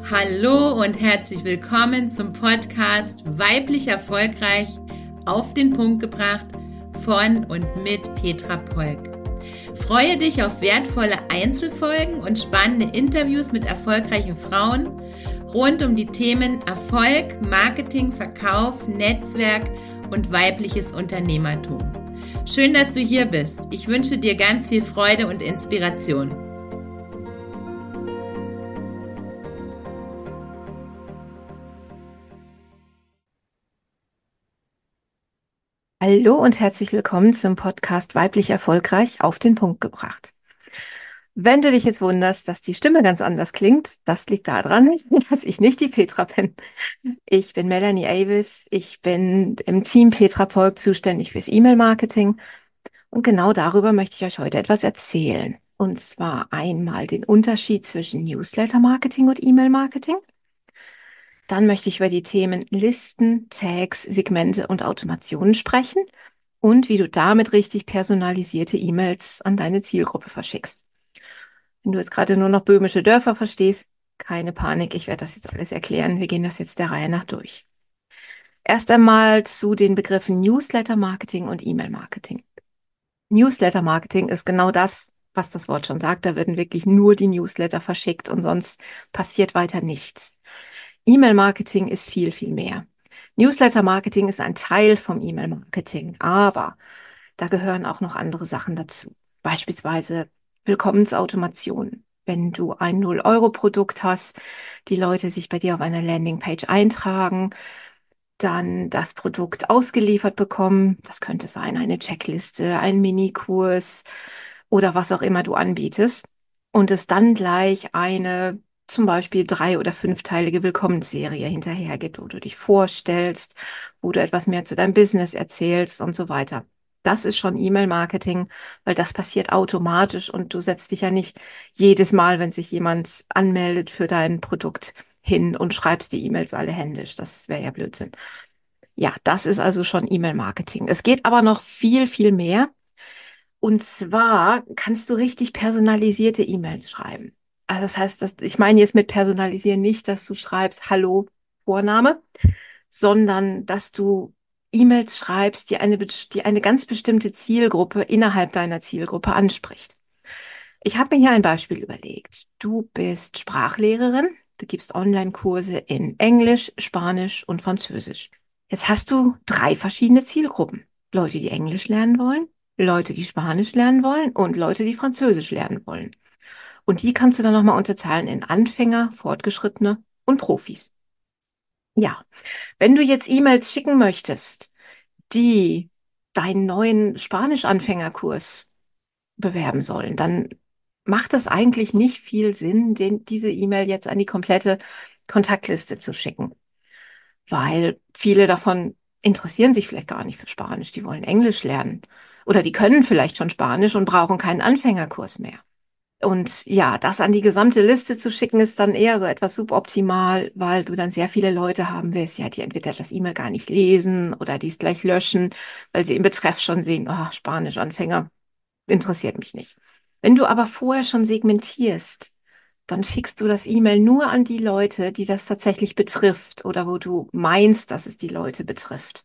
Hallo und herzlich willkommen zum Podcast Weiblich Erfolgreich auf den Punkt gebracht von und mit Petra Polk. Freue dich auf wertvolle Einzelfolgen und spannende Interviews mit erfolgreichen Frauen rund um die Themen Erfolg, Marketing, Verkauf, Netzwerk und weibliches Unternehmertum. Schön, dass du hier bist. Ich wünsche dir ganz viel Freude und Inspiration. Hallo und herzlich willkommen zum Podcast Weiblich Erfolgreich auf den Punkt gebracht. Wenn du dich jetzt wunderst, dass die Stimme ganz anders klingt, das liegt daran, dass ich nicht die Petra bin. Ich bin Melanie Avis, ich bin im Team Petra Polk zuständig fürs E-Mail-Marketing und genau darüber möchte ich euch heute etwas erzählen. Und zwar einmal den Unterschied zwischen Newsletter-Marketing und E-Mail-Marketing. Dann möchte ich über die Themen Listen, Tags, Segmente und Automationen sprechen und wie du damit richtig personalisierte E-Mails an deine Zielgruppe verschickst. Wenn du jetzt gerade nur noch böhmische Dörfer verstehst, keine Panik, ich werde das jetzt alles erklären. Wir gehen das jetzt der Reihe nach durch. Erst einmal zu den Begriffen Newsletter-Marketing und E-Mail-Marketing. Newsletter-Marketing ist genau das, was das Wort schon sagt. Da werden wirklich nur die Newsletter verschickt und sonst passiert weiter nichts. E-Mail-Marketing ist viel, viel mehr. Newsletter-Marketing ist ein Teil vom E-Mail-Marketing, aber da gehören auch noch andere Sachen dazu. Beispielsweise Willkommensautomation. Wenn du ein 0-Euro-Produkt hast, die Leute sich bei dir auf einer Landingpage eintragen, dann das Produkt ausgeliefert bekommen. Das könnte sein eine Checkliste, ein Minikurs oder was auch immer du anbietest. Und es dann gleich eine zum Beispiel 3- oder 5-teilige Willkommensserie hinterher gibt, wo du dich vorstellst, wo du etwas mehr zu deinem Business erzählst und so weiter. Das ist schon E-Mail-Marketing, weil das passiert automatisch und du setzt dich ja nicht jedes Mal, wenn sich jemand anmeldet für dein Produkt hin und schreibst die E-Mails alle händisch. Das wäre ja Blödsinn. Ja, das ist also schon E-Mail-Marketing. Es geht aber noch viel, viel mehr. Und zwar kannst du richtig personalisierte E-Mails schreiben. Also das heißt, ich meine jetzt mit personalisieren nicht, dass du schreibst Hallo, Vorname, sondern dass du E-Mails schreibst, die eine ganz bestimmte Zielgruppe innerhalb deiner Zielgruppe anspricht. Ich habe mir hier ein Beispiel überlegt. Du bist Sprachlehrerin, du gibst Online-Kurse in Englisch, Spanisch und Französisch. Jetzt hast du 3 verschiedene Zielgruppen. Leute, die Englisch lernen wollen, Leute, die Spanisch lernen wollen und Leute, die Französisch lernen wollen. Und die kannst du dann nochmal unterteilen in Anfänger, Fortgeschrittene und Profis. Ja, wenn du jetzt E-Mails schicken möchtest, die deinen neuen Spanisch-Anfängerkurs bewerben sollen, dann macht es eigentlich nicht viel Sinn, diese E-Mail jetzt an die komplette Kontaktliste zu schicken, weil viele davon interessieren sich vielleicht gar nicht für Spanisch, die wollen Englisch lernen oder die können vielleicht schon Spanisch und brauchen keinen Anfängerkurs mehr. Und ja, das an die gesamte Liste zu schicken, ist dann eher so etwas suboptimal, weil du dann sehr viele Leute haben wirst, ja, die entweder das E-Mail gar nicht lesen oder die es gleich löschen, weil sie im Betreff schon sehen, oh, Spanisch-Anfänger interessiert mich nicht. Wenn du aber vorher schon segmentierst, dann schickst du das E-Mail nur an die Leute, die das tatsächlich betrifft oder wo du meinst, dass es die Leute betrifft.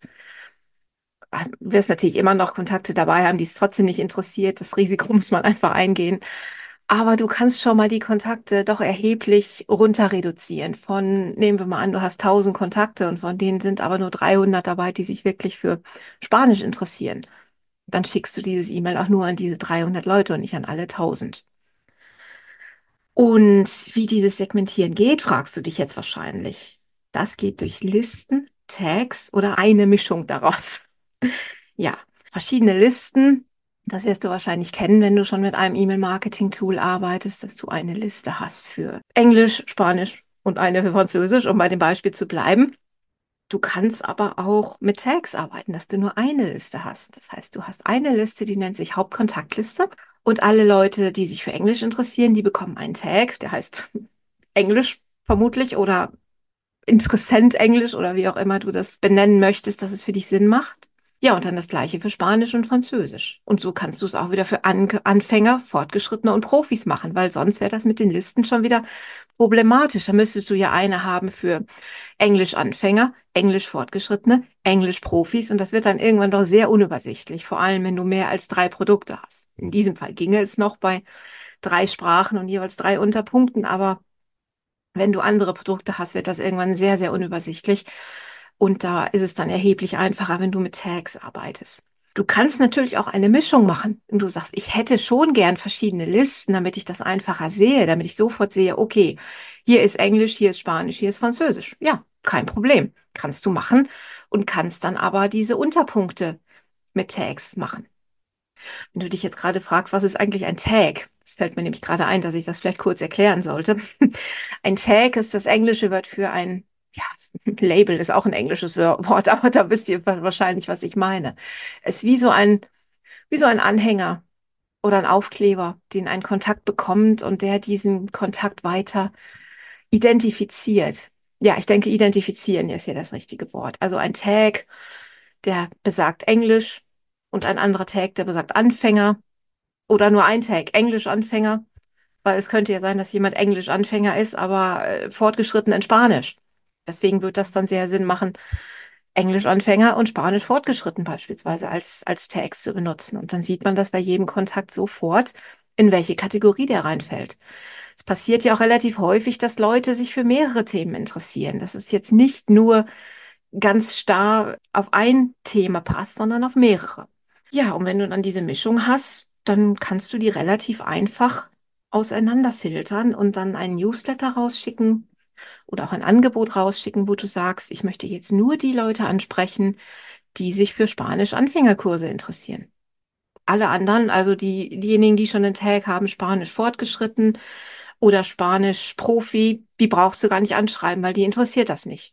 Du wirst natürlich immer noch Kontakte dabei haben, die es trotzdem nicht interessiert. Das Risiko muss man einfach eingehen. Aber du kannst schon mal die Kontakte doch erheblich runter reduzieren. Nehmen wir mal an, du hast 1000 Kontakte und von denen sind aber nur 300 dabei, die sich wirklich für Spanisch interessieren. Dann schickst du dieses E-Mail auch nur an diese 300 Leute und nicht an alle 1000. Und wie dieses Segmentieren geht, fragst du dich jetzt wahrscheinlich. Das geht durch Listen, Tags oder eine Mischung daraus. Ja, verschiedene Listen. Das wirst du wahrscheinlich kennen, wenn du schon mit einem E-Mail-Marketing-Tool arbeitest, dass du eine Liste hast für Englisch, Spanisch und eine für Französisch, um bei dem Beispiel zu bleiben. Du kannst aber auch mit Tags arbeiten, dass du nur eine Liste hast. Das heißt, du hast eine Liste, die nennt sich Hauptkontaktliste. Und alle Leute, die sich für Englisch interessieren, die bekommen einen Tag, der heißt Englisch vermutlich oder Interessent Englisch oder wie auch immer du das benennen möchtest, dass es für dich Sinn macht. Ja, und dann das Gleiche für Spanisch und Französisch. Und so kannst du es auch wieder für Anfänger, Fortgeschrittene und Profis machen, weil sonst wäre das mit den Listen schon wieder problematisch. Da müsstest du ja eine haben für Englisch-Anfänger, Englisch-Fortgeschrittene, Englisch-Profis und das wird dann irgendwann doch sehr unübersichtlich, vor allem wenn du mehr als 3 Produkte hast. In diesem Fall ginge es noch bei 3 Sprachen und jeweils 3 Unterpunkten, aber wenn du andere Produkte hast, wird das irgendwann sehr, sehr unübersichtlich. Und da ist es dann erheblich einfacher, wenn du mit Tags arbeitest. Du kannst natürlich auch eine Mischung machen. Und du sagst, ich hätte schon gern verschiedene Listen, damit ich das einfacher sehe, damit ich sofort sehe, okay, hier ist Englisch, hier ist Spanisch, hier ist Französisch. Ja, kein Problem. Kannst du machen und kannst dann aber diese Unterpunkte mit Tags machen. Wenn du dich jetzt gerade fragst, was ist eigentlich ein Tag? Es fällt mir nämlich gerade ein, dass ich das vielleicht kurz erklären sollte. Ein Tag ist das englische Wort für ein, ja, Label ist auch ein englisches Wort, aber da wisst ihr wahrscheinlich, was ich meine. Es ist wie so ein Anhänger oder ein Aufkleber, den ein Kontakt bekommt und der diesen Kontakt weiter identifiziert. Ja, ich denke, identifizieren ist ja das richtige Wort. Also ein Tag, der besagt Englisch und ein anderer Tag, der besagt Anfänger oder nur ein Tag, Englisch-Anfänger, weil es könnte ja sein, dass jemand Englisch-Anfänger ist, aber fortgeschritten in Spanisch. Deswegen wird das dann sehr Sinn machen, Englisch-Anfänger und Spanisch fortgeschritten beispielsweise als Tags zu benutzen. Und dann sieht man das bei jedem Kontakt sofort, in welche Kategorie der reinfällt. Es passiert ja auch relativ häufig, dass Leute sich für mehrere Themen interessieren. Das ist jetzt nicht nur ganz starr auf ein Thema passt, sondern auf mehrere. Ja, und wenn du dann diese Mischung hast, dann kannst du die relativ einfach auseinanderfiltern und dann einen Newsletter rausschicken oder auch ein Angebot rausschicken, wo du sagst, ich möchte jetzt nur die Leute ansprechen, die sich für Spanisch-Anfängerkurse interessieren. Alle anderen, also diejenigen, die schon einen Tag haben, Spanisch fortgeschritten oder Spanisch Profi, die brauchst du gar nicht anschreiben, weil die interessiert das nicht.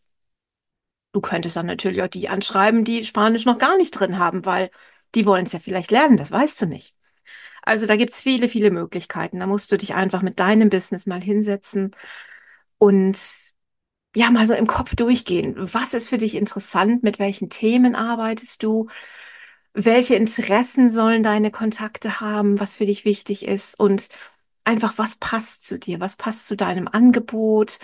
Du könntest dann natürlich auch die anschreiben, die Spanisch noch gar nicht drin haben, weil die wollen es ja vielleicht lernen, das weißt du nicht. Also da gibt's viele, viele Möglichkeiten. Da musst du dich einfach mit deinem Business mal hinsetzen und ja, mal so im Kopf durchgehen. Was ist für dich interessant? Mit welchen Themen arbeitest du? Welche Interessen sollen deine Kontakte haben? Was für dich wichtig ist? Und einfach, was passt zu dir? Was passt zu deinem Angebot?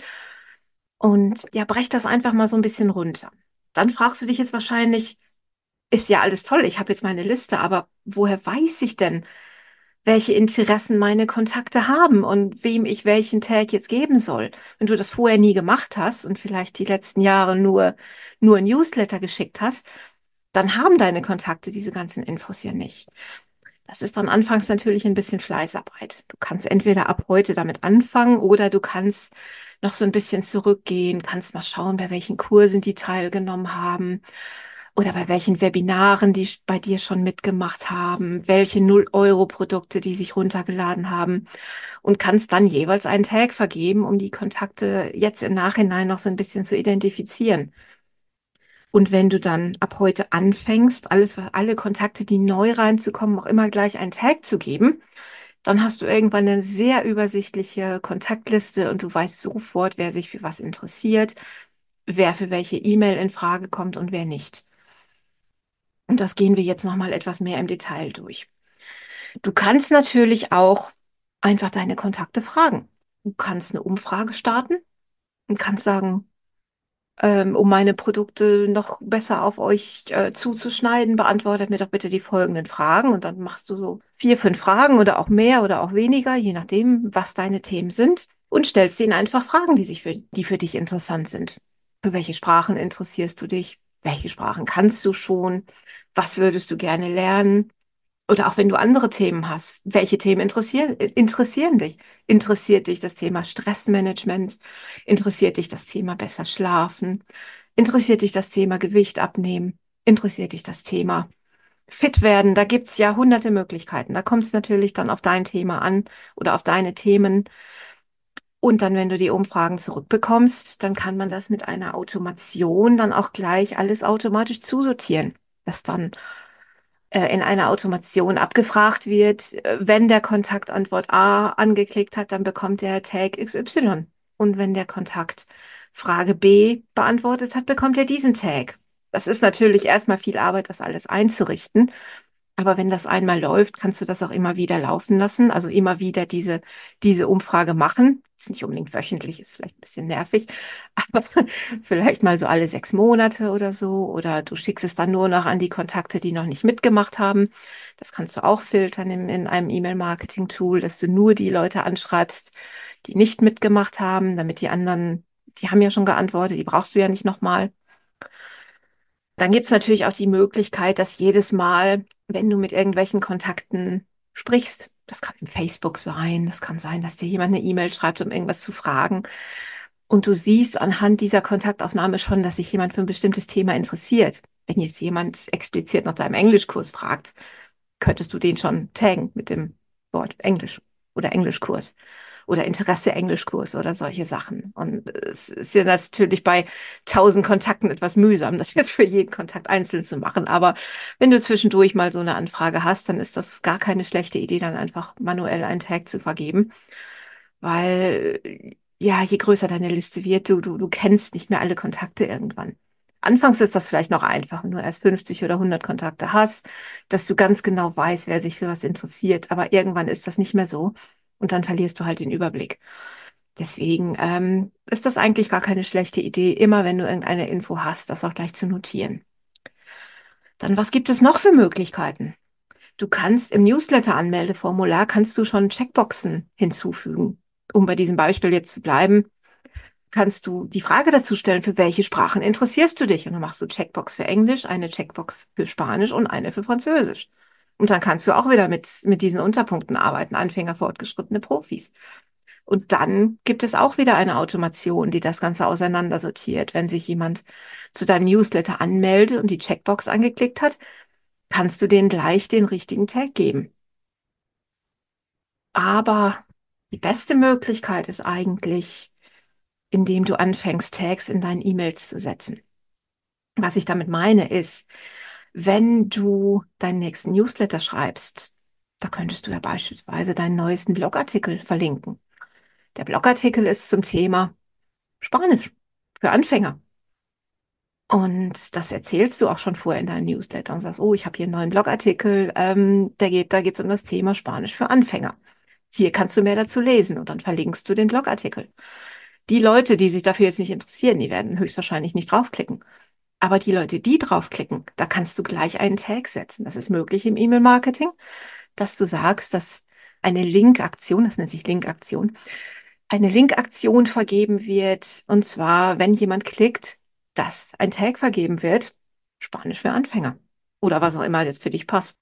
Und ja, brech das einfach mal so ein bisschen runter. Dann fragst du dich jetzt wahrscheinlich, ist ja alles toll, ich habe jetzt meine Liste, aber woher weiß ich denn, welche Interessen meine Kontakte haben und wem ich welchen Tag jetzt geben soll? Wenn du das vorher nie gemacht hast und vielleicht die letzten Jahre nur Newsletter geschickt hast, dann haben deine Kontakte diese ganzen Infos ja nicht. Das ist dann anfangs natürlich ein bisschen Fleißarbeit. Du kannst entweder ab heute damit anfangen oder du kannst noch so ein bisschen zurückgehen, kannst mal schauen, bei welchen Kursen die teilgenommen haben oder bei welchen Webinaren die bei dir schon mitgemacht haben, welche 0-Euro-Produkte die sich runtergeladen haben und kannst dann jeweils einen Tag vergeben, um die Kontakte jetzt im Nachhinein noch so ein bisschen zu identifizieren. Und wenn du dann ab heute anfängst, alle Kontakte, die neu reinzukommen, auch immer gleich einen Tag zu geben, dann hast du irgendwann eine sehr übersichtliche Kontaktliste und du weißt sofort, wer sich für was interessiert, wer für welche E-Mail in Frage kommt und wer nicht. Und das gehen wir jetzt nochmal etwas mehr im Detail durch. Du kannst natürlich auch einfach deine Kontakte fragen. Du kannst eine Umfrage starten und kannst sagen, um meine Produkte noch besser auf euch zuzuschneiden, beantwortet mir doch bitte die folgenden Fragen. Und dann machst du so 4, 5 Fragen oder auch mehr oder auch weniger, je nachdem, was deine Themen sind. Und stellst ihnen einfach Fragen, die für dich interessant sind. Für welche Sprachen interessierst du dich? Welche Sprachen kannst du schon? Was würdest du gerne lernen? Oder auch wenn du andere Themen hast, welche Themen interessieren dich? Interessiert dich das Thema Stressmanagement? Interessiert dich das Thema besser schlafen? Interessiert dich das Thema Gewicht abnehmen? Interessiert dich das Thema fit werden? Da gibt's ja hunderte Möglichkeiten. Da kommt es natürlich dann auf dein Thema an oder auf deine Themen. Und dann, wenn du die Umfragen zurückbekommst, dann kann man das mit einer Automation dann auch gleich alles automatisch zusortieren, dass dann in einer Automation abgefragt wird. Wenn der Kontakt Antwort A angeklickt hat, dann bekommt er Tag XY. Und wenn der Kontakt Frage B beantwortet hat, bekommt er diesen Tag. Das ist natürlich erstmal viel Arbeit, das alles einzurichten. Aber wenn das einmal läuft, kannst du das auch immer wieder laufen lassen. Also immer wieder diese Umfrage machen. Ist nicht unbedingt wöchentlich, ist vielleicht ein bisschen nervig, aber vielleicht mal so alle 6 Monate oder so. Oder du schickst es dann nur noch an die Kontakte, die noch nicht mitgemacht haben. Das kannst du auch filtern in einem E-Mail-Marketing-Tool, dass du nur die Leute anschreibst, die nicht mitgemacht haben, damit die anderen, die haben ja schon geantwortet, die brauchst du ja nicht nochmal. Dann gibt es natürlich auch die Möglichkeit, dass jedes Mal, wenn du mit irgendwelchen Kontakten sprichst, das kann im Facebook sein, das kann sein, dass dir jemand eine E-Mail schreibt, um irgendwas zu fragen. Und du siehst anhand dieser Kontaktaufnahme schon, dass sich jemand für ein bestimmtes Thema interessiert. Wenn jetzt jemand explizit nach deinem Englischkurs fragt, könntest du den schon taggen mit dem Wort Englisch oder Englischkurs oder Interesse Englischkurs oder solche Sachen. Und es ist ja natürlich bei 1000 Kontakten etwas mühsam, das jetzt für jeden Kontakt einzeln zu machen. Aber wenn du zwischendurch mal so eine Anfrage hast, dann ist das gar keine schlechte Idee, dann einfach manuell einen Tag zu vergeben. Weil, ja, je größer deine Liste wird, du kennst nicht mehr alle Kontakte irgendwann. Anfangs ist das vielleicht noch einfach, wenn du erst 50 oder 100 Kontakte hast, dass du ganz genau weißt, wer sich für was interessiert. Aber irgendwann ist das nicht mehr so und dann verlierst du halt den Überblick. Deswegen ist das eigentlich gar keine schlechte Idee, immer wenn du irgendeine Info hast, das auch gleich zu notieren. Dann, was gibt es noch für Möglichkeiten? Du kannst im Newsletter-Anmeldeformular kannst du schon Checkboxen hinzufügen. Um bei diesem Beispiel jetzt zu bleiben, kannst du die Frage dazu stellen, für welche Sprachen interessierst du dich? Und dann machst du Checkbox für Englisch, eine Checkbox für Spanisch und eine für Französisch. Und dann kannst du auch wieder mit diesen Unterpunkten arbeiten, Anfänger, Fortgeschrittene, Profis. Und dann gibt es auch wieder eine Automation, die das Ganze auseinandersortiert. Wenn sich jemand zu deinem Newsletter anmeldet und die Checkbox angeklickt hat, kannst du denen gleich den richtigen Tag geben. Aber die beste Möglichkeit ist eigentlich, indem du anfängst, Tags in deinen E-Mails zu setzen. Was ich damit meine ist, wenn du deinen nächsten Newsletter schreibst, da könntest du ja beispielsweise deinen neuesten Blogartikel verlinken. Der Blogartikel ist zum Thema Spanisch für Anfänger. Und das erzählst du auch schon vorher in deinem Newsletter und sagst, oh, ich habe hier einen neuen Blogartikel, da geht es um das Thema Spanisch für Anfänger. Hier kannst du mehr dazu lesen und dann verlinkst du den Blogartikel. Die Leute, die sich dafür jetzt nicht interessieren, die werden höchstwahrscheinlich nicht draufklicken. Aber die Leute, die draufklicken, da kannst du gleich einen Tag setzen. Das ist möglich im E-Mail-Marketing, dass du sagst, dass eine Linkaktion, das nennt sich Linkaktion, eine Linkaktion vergeben wird. Und zwar, wenn jemand klickt, dass ein Tag vergeben wird, Spanisch für Anfänger oder was auch immer jetzt für dich passt.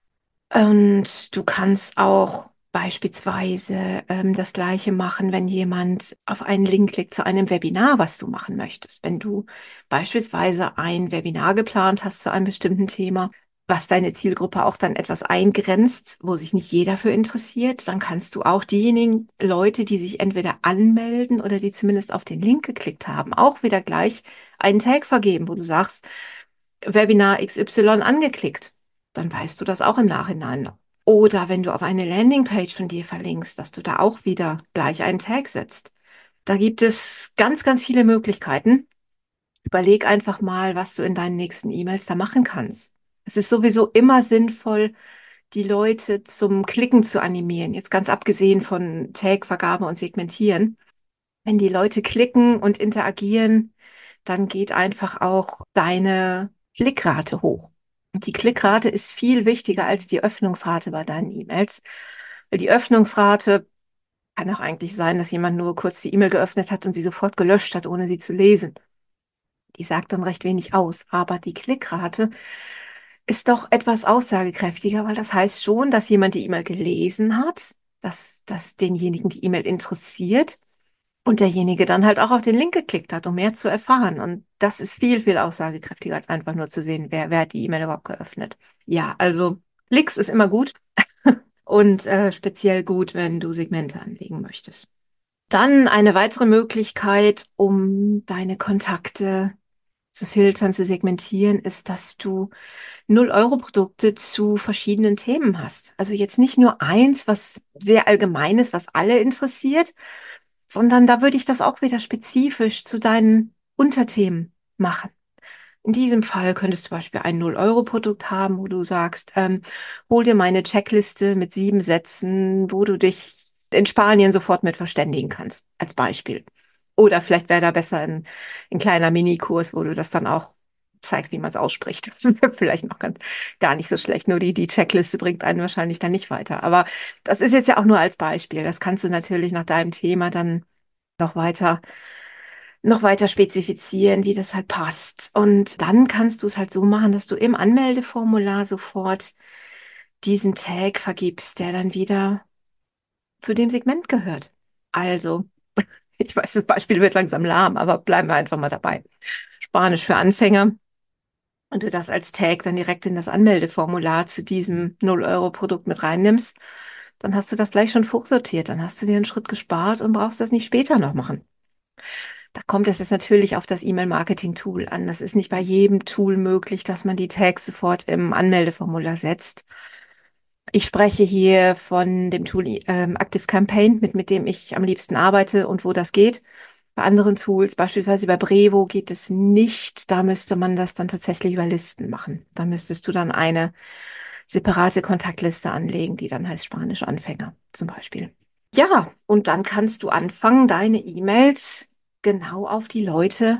Und du kannst auch beispielsweise das Gleiche machen, wenn jemand auf einen Link klickt zu einem Webinar, was du machen möchtest. Wenn du beispielsweise ein Webinar geplant hast zu einem bestimmten Thema, was deine Zielgruppe auch dann etwas eingrenzt, wo sich nicht jeder für interessiert, dann kannst du auch diejenigen Leute, die sich entweder anmelden oder die zumindest auf den Link geklickt haben, auch wieder gleich einen Tag vergeben, wo du sagst, Webinar XY angeklickt. Dann weißt du das auch im Nachhinein. Oder wenn du auf eine Landingpage von dir verlinkst, dass du da auch wieder gleich einen Tag setzt. Da gibt es ganz, ganz viele Möglichkeiten. Überleg einfach mal, was du in deinen nächsten E-Mails da machen kannst. Es ist sowieso immer sinnvoll, die Leute zum Klicken zu animieren. Jetzt ganz abgesehen von Tag-Vergabe und Segmentieren. Wenn die Leute klicken und interagieren, dann geht einfach auch deine Klickrate hoch. Und die Klickrate ist viel wichtiger als die Öffnungsrate bei deinen E-Mails. Weil die Öffnungsrate kann auch eigentlich sein, dass jemand nur kurz die E-Mail geöffnet hat und sie sofort gelöscht hat, ohne sie zu lesen. Die sagt dann recht wenig aus. Aber die Klickrate ist doch etwas aussagekräftiger, weil das heißt schon, dass jemand die E-Mail gelesen hat, dass denjenigen die E-Mail interessiert und derjenige dann halt auch auf den Link geklickt hat, um mehr zu erfahren. Und das ist viel, viel aussagekräftiger, als einfach nur zu sehen, wer hat die E-Mail überhaupt geöffnet. Ja, also Klicks ist immer gut und speziell gut, wenn du Segmente anlegen möchtest. Dann eine weitere Möglichkeit, um deine Kontakte zu filtern, zu segmentieren, ist, dass du 0-Euro-Produkte zu verschiedenen Themen hast. Also jetzt nicht nur eins, was sehr allgemein ist, was alle interessiert, sondern da würde ich das auch wieder spezifisch zu deinen Unterthemen machen. In diesem Fall könntest du zum Beispiel ein 0-Euro-Produkt haben, wo du sagst, hol dir meine Checkliste mit 7 Sätzen, wo du dich in Spanien sofort mit verständigen kannst, als Beispiel. Oder vielleicht wäre da besser ein kleiner Minikurs, wo du das dann auch zeigst, wie man es ausspricht. Das wäre vielleicht noch gar nicht so schlecht. Nur die Checkliste bringt einen wahrscheinlich dann nicht weiter. Aber das ist jetzt ja auch nur als Beispiel. Das kannst du natürlich nach deinem Thema dann noch weiter spezifizieren, wie das halt passt. Und dann kannst du es halt so machen, dass du im Anmeldeformular sofort diesen Tag vergibst, der dann wieder zu dem Segment gehört. Also, ich weiß, das Beispiel wird langsam lahm, aber bleiben wir einfach mal dabei. Spanisch für Anfänger. Und du das als Tag dann direkt in das Anmeldeformular zu diesem 0-Euro-Produkt mit reinnimmst, dann hast du das gleich schon vorsortiert. Dann hast du dir einen Schritt gespart und brauchst das nicht später noch machen. Da kommt es jetzt natürlich auf das E-Mail-Marketing-Tool an. Das ist nicht bei jedem Tool möglich, dass man die Tags sofort im Anmeldeformular setzt. Ich spreche hier von dem Tool ActiveCampaign, mit dem ich am liebsten arbeite und wo das geht. Bei anderen Tools, beispielsweise bei Brevo, geht es nicht. Da müsste man das dann tatsächlich über Listen machen. Da müsstest du dann eine separate Kontaktliste anlegen, die dann heißt Spanisch Anfänger zum Beispiel. Ja, und dann kannst du anfangen, deine E-Mails genau auf die Leute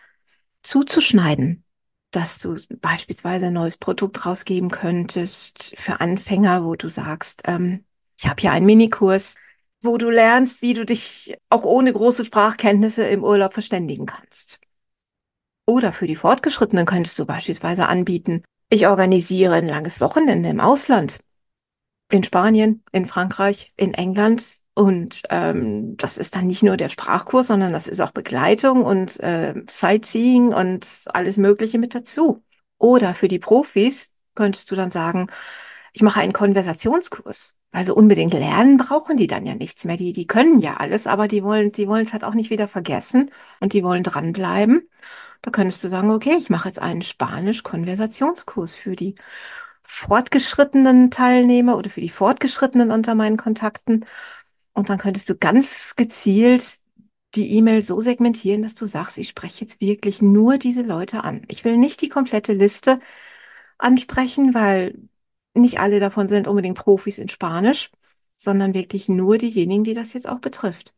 zuzuschneiden, dass du beispielsweise ein neues Produkt rausgeben könntest für Anfänger, wo du sagst, ich habe hier einen Minikurs, wo du lernst, wie du dich auch ohne große Sprachkenntnisse im Urlaub verständigen kannst. Oder für die Fortgeschrittenen könntest du beispielsweise anbieten, ich organisiere ein langes Wochenende im Ausland, in Spanien, in Frankreich, in England. Und das ist dann nicht nur der Sprachkurs, sondern das ist auch Begleitung und Sightseeing und alles Mögliche mit dazu. Oder für die Profis könntest du dann sagen, ich mache einen Konversationskurs. Also unbedingt lernen brauchen die dann ja nichts mehr. Die können ja alles, aber die wollen es halt auch nicht wieder vergessen und die wollen dranbleiben. Da könntest du sagen, okay, ich mache jetzt einen Spanisch-Konversationskurs für die fortgeschrittenen Teilnehmer oder für die Fortgeschrittenen unter meinen Kontakten. Und dann könntest du ganz gezielt die E-Mail so segmentieren, dass du sagst, ich spreche jetzt wirklich nur diese Leute an. Ich will nicht die komplette Liste ansprechen, weil nicht alle davon sind unbedingt Profis in Spanisch, sondern wirklich nur diejenigen, die das jetzt auch betrifft.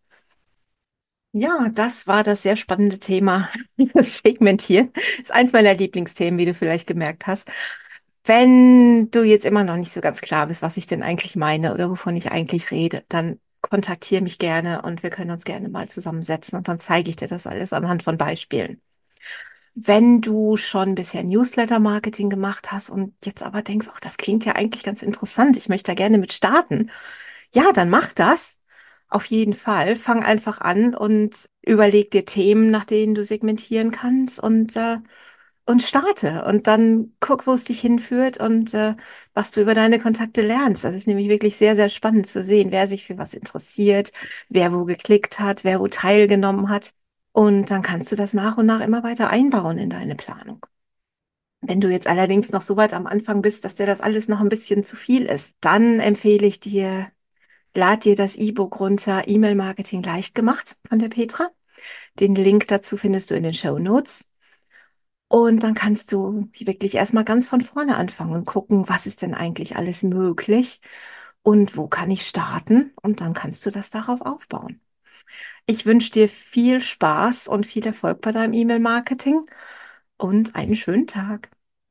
Ja, das war das sehr spannende Thema. Segmentieren ist eins meiner Lieblingsthemen, wie du vielleicht gemerkt hast. Wenn du jetzt immer noch nicht so ganz klar bist, was ich denn eigentlich meine oder wovon ich eigentlich rede, dann kontaktiere mich gerne und wir können uns gerne mal zusammensetzen und dann zeige ich dir das alles anhand von Beispielen. Wenn du schon bisher Newsletter-Marketing gemacht hast und jetzt aber denkst, ach, das klingt ja eigentlich ganz interessant, ich möchte da gerne mit starten, ja, dann mach das. Auf jeden Fall. Fang einfach an und überleg dir Themen, nach denen du segmentieren kannst und starte. Und dann guck, wo es dich hinführt und was du über deine Kontakte lernst. Das ist nämlich wirklich sehr, sehr spannend zu sehen, wer sich für was interessiert, wer wo geklickt hat, wer wo teilgenommen hat. Und dann kannst du das nach und nach immer weiter einbauen in deine Planung. Wenn du jetzt allerdings noch so weit am Anfang bist, dass dir das alles noch ein bisschen zu viel ist, dann empfehle ich dir, lad dir das E-Book runter, E-Mail-Marketing leicht gemacht von der Petra. Den Link dazu findest du in den Shownotes. Und dann kannst du wirklich erstmal ganz von vorne anfangen und gucken, was ist denn eigentlich alles möglich und wo kann ich starten? Und dann kannst du das darauf aufbauen. Ich wünsche dir viel Spaß und viel Erfolg bei deinem E-Mail-Marketing und einen schönen Tag.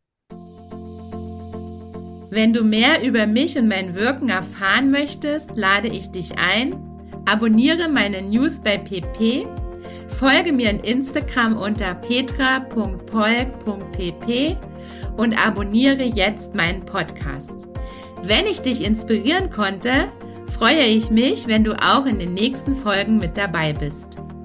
Wenn du mehr über mich und mein Wirken erfahren möchtest, lade ich dich ein, abonniere meine News bei pp, folge mir in Instagram unter petra.polk.pp und abonniere jetzt meinen Podcast. Wenn ich dich inspirieren konnte, freue ich mich, wenn du auch in den nächsten Folgen mit dabei bist.